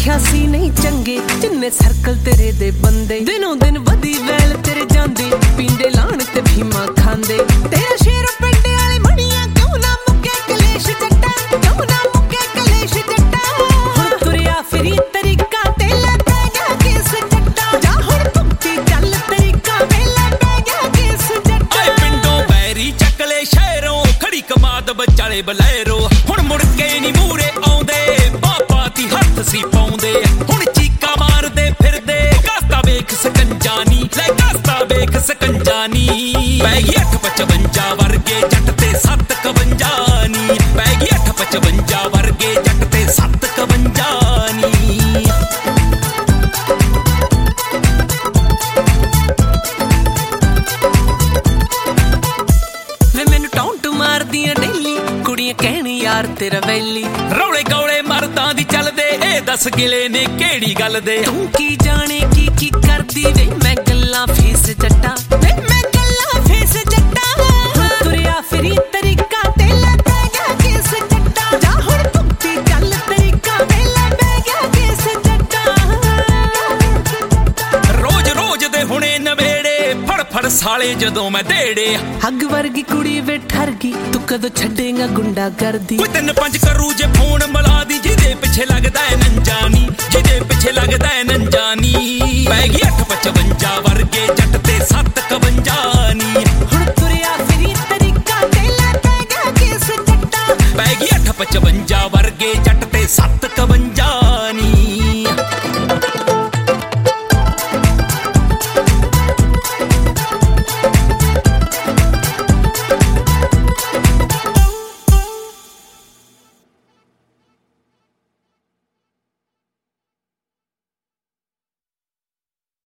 88 नहीं चंगे जिन्ने सर्कल तेरे दे बंदे दिनों दिन वधी वैल तेरे जांदे पींदे लाण ते भीमा खांदे तेरा शेर पिंडे वाली मणियां क्यों ना मुके कलेश जट्टा क्यों ना मुके कलेश जट्टा हुण तुरिया फिरी तरीका ते ले पै गया किस जट्टा जा हुण भुगती चल तरीका वेले पै गया किस जट्टा आए पिंडों बैरी चकले शहरों खड़ी कमाद बचाले बलैरो हुण मुड़ के नी मूरे आउंदे बापा दी हत्थ सी पाउंदे हुण चीका मारदे फिरदे कास्ता वेख सकंजानी ले कास्ता वेख सकंजानी पै गई 855 वर्गे जट ते 751 नी पै गई 855 वर्गे जट ते 751 नी वे मैनू टौंट मारदियां डेली कुड़ियां कहनी यार तेरा वैली रौले गौले मरदां दी चलदे ए 10 गिले ने केड़ी गल दे तू की जाने की करदी वे मैं गल्लां फेस जट्टा वे मैं गल्लां फेस जट्टा हुण तुरिया फिरी तरीका ते ले पै गया किस जट्टा जा हुण भुगती चल तरीका वेले पै गया किस जट्टा रोज रोज दे हुणे नवेड़े फड़ फड़ साले जदों मैं देड़े हग वर्गी कुड़ी वे ठर गई तू कदों छड्डेगा गुंडा गर्दी कोई 3-5 करू जे फोन मिला दी जिदे पिछे लगदा है नंजानी जिदे पिछे लगदा है नंजानी पै गई 855 वर्गे जट ते 7